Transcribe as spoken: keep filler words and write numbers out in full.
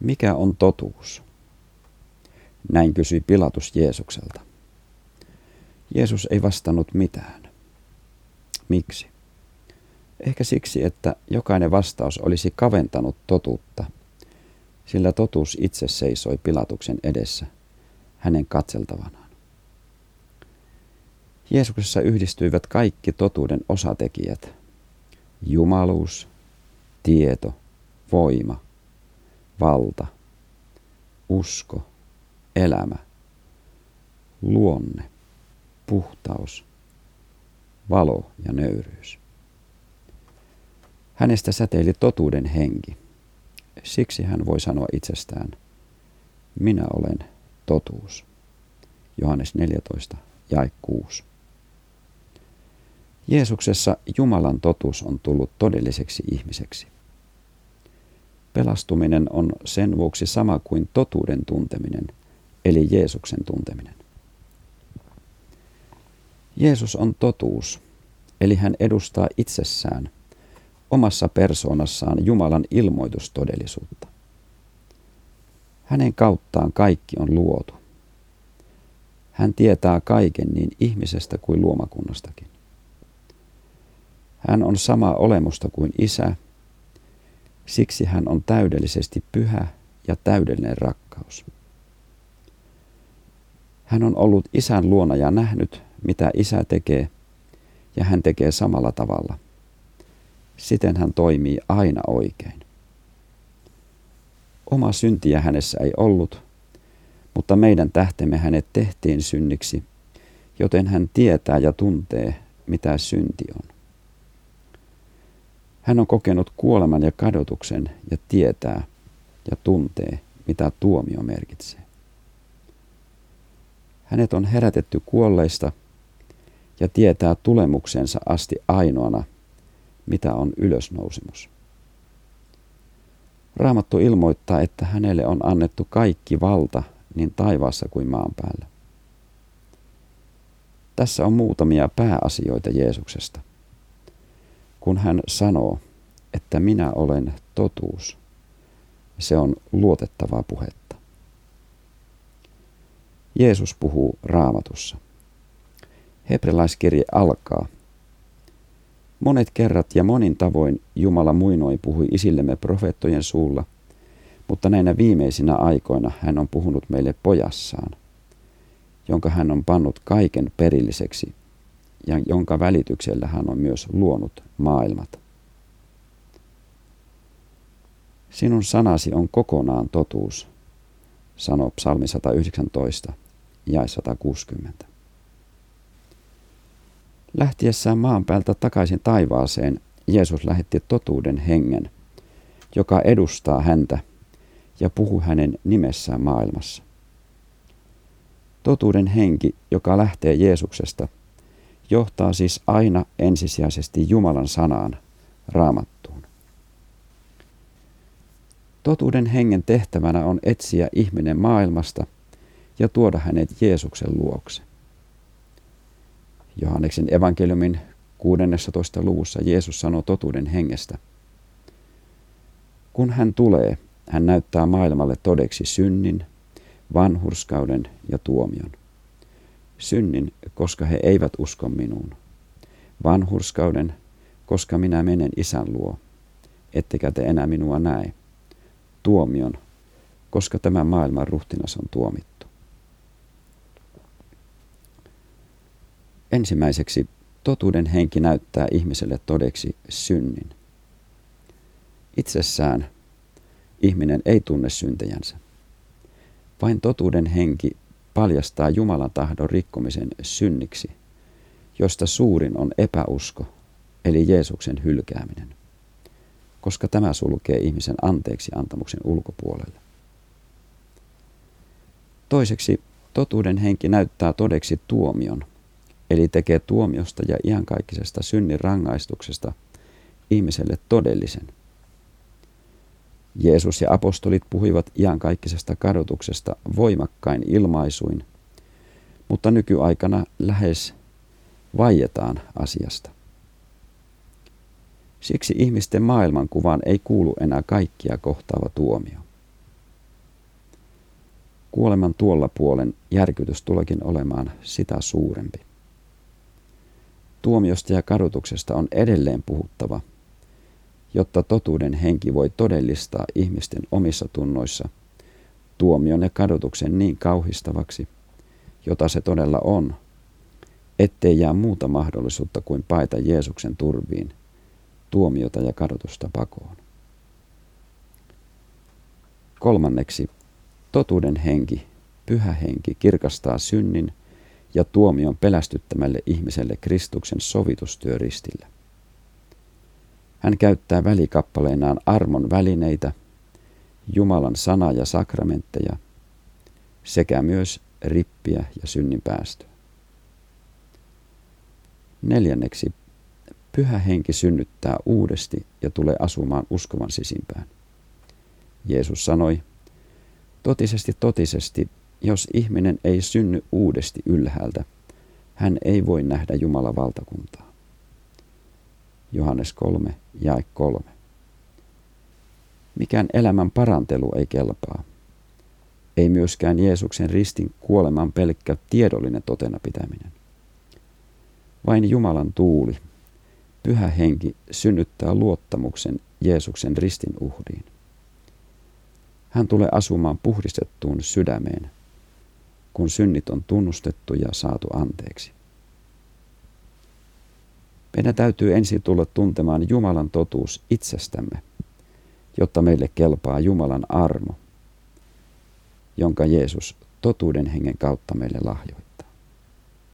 Mikä on totuus? Näin kysyi Pilatus Jeesukselta. Jeesus ei vastannut mitään. Miksi? Ehkä siksi, että jokainen vastaus olisi kaventanut totuutta, sillä totuus itse seisoi Pilatuksen edessä, hänen katseltavanaan. Jeesuksessa yhdistyivät kaikki totuuden osatekijät. Jumaluus, tieto, voima, valta, usko, elämä, luonne, puhtaus, valo ja nöyryys. Hänestä säteili totuuden henki. Siksi hän voi sanoa itsestään, minä olen totuus. Johannes neljätoista, jae kuusi. Jeesuksessa Jumalan totuus on tullut todelliseksi ihmiseksi. Pelastuminen on sen vuoksi sama kuin totuuden tunteminen, eli Jeesuksen tunteminen. Jeesus on totuus, eli hän edustaa itsessään, omassa persoonassaan Jumalan ilmoitustodellisuutta. Hänen kauttaan kaikki on luotu. Hän tietää kaiken niin ihmisestä kuin luomakunnastakin. Hän on samaa olemusta kuin Isä, siksi hän on täydellisesti pyhä ja täydellinen rakkaus. Hän on ollut Isän luona ja nähnyt, mitä Isä tekee, ja hän tekee samalla tavalla. Siten hän toimii aina oikein. Oma syntiä hänessä ei ollut, mutta meidän tähtemme hänet tehtiin synniksi, joten hän tietää ja tuntee, mitä synti on. Hän on kokenut kuoleman ja kadotuksen ja tietää ja tuntee, mitä tuomio merkitsee. Hänet on herätetty kuolleista ja tietää tulemuksensa asti ainoana, mitä on ylösnousemus. Raamattu ilmoittaa, että hänelle on annettu kaikki valta niin taivaassa kuin maan päällä. Tässä on muutamia pääasioita Jeesuksesta. Kun hän sanoo, että minä olen totuus, se on luotettavaa puhetta. Jeesus puhuu Raamatussa. Hebrealaiskirje alkaa. Monet kerrat ja monin tavoin Jumala muinoin puhui isillemme profeettojen suulla, mutta näinä viimeisinä aikoina hän on puhunut meille pojassaan, jonka hän on pannut kaiken perilliseksi ja jonka välityksellä hän on myös luonut maailmat. Sinun sanasi on kokonaan totuus, sanoo psalmi sata yhdeksäntoista, jae sata kuusikymmentä. Lähtiessään maan päältä takaisin taivaaseen, Jeesus lähetti totuuden hengen, joka edustaa häntä ja puhuu hänen nimessään maailmassa. Totuuden henki, joka lähtee Jeesuksesta, johtaa siis aina ensisijaisesti Jumalan sanaan, Raamattuun. Totuuden hengen tehtävänä on etsiä ihminen maailmasta ja tuoda hänet Jeesuksen luokse. Johanneksen evankeliumin kuudennessatoista luvussa Jeesus sanoo totuuden hengestä. Kun hän tulee, hän näyttää maailmalle todeksi synnin, vanhurskauden ja tuomion. Synnin, koska he eivät usko minuun. Vanhurskauden, koska minä menen Isän luo, ettekä te enää minua näe. Tuomion, koska tämä maailman ruhtinas on tuomittu. Ensimmäiseksi totuuden henki näyttää ihmiselle todeksi synnin. Itsessään ihminen ei tunne syntejänsä. Vain totuuden henki paljastaa Jumalan tahdon rikkomisen synniksi, josta suurin on epäusko, eli Jeesuksen hylkääminen, koska tämä sulkee ihmisen anteeksi antamuksen ulkopuolelle. Toiseksi totuuden henki näyttää todeksi tuomion, eli tekee tuomiosta ja iankaikkisesta synnin rangaistuksesta ihmiselle todellisen. Jeesus ja apostolit puhuivat iankaikkisesta kadotuksesta voimakkain ilmaisuin, mutta nykyaikana lähes vaietaan asiasta. Siksi ihmisten maailmankuvaan ei kuulu enää kaikkia kohtaava tuomio. kuoleman tuolla puolen järkytys tuleekin olemaan sitä suurempi. Tuomiosta ja kadotuksesta on edelleen puhuttava, jotta totuuden henki voi todellistaa ihmisten omissa tunnoissa tuomion ja kadotuksen niin kauhistavaksi, jota se todella on, ettei jää muuta mahdollisuutta kuin paeta Jeesuksen turviin, tuomiota ja kadotusta pakoon. Kolmanneksi, totuuden henki, pyhä henki, kirkastaa synnin ja tuomion pelästyttämälle ihmiselle Kristuksen sovitustyö ristillä. Hän käyttää välikappaleinaan armon välineitä, Jumalan sanaa ja sakramentteja sekä myös rippiä ja synninpäästöä. Neljänneksi, pyhä henki synnyttää uudesti ja tulee asumaan uskovan sisimpään. Jeesus sanoi, totisesti, totisesti, jos ihminen ei synny uudesti ylhäältä, hän ei voi nähdä Jumalan valtakuntaa. Johannes kolme, jae kolme. Mikään elämän parantelu ei kelpaa. Ei myöskään Jeesuksen ristin kuoleman pelkkä tiedollinen totena pitäminen. Vain Jumalan tuuli, pyhä henki synnyttää luottamuksen Jeesuksen ristin uhriin. Hän tulee asumaan puhdistettuun sydämeen, kun synnit on tunnustettu ja saatu anteeksi. Meidän täytyy ensin tulla tuntemaan Jumalan totuus itsestämme, jotta meille kelpaa Jumalan armo, jonka Jeesus totuuden hengen kautta meille lahjoi.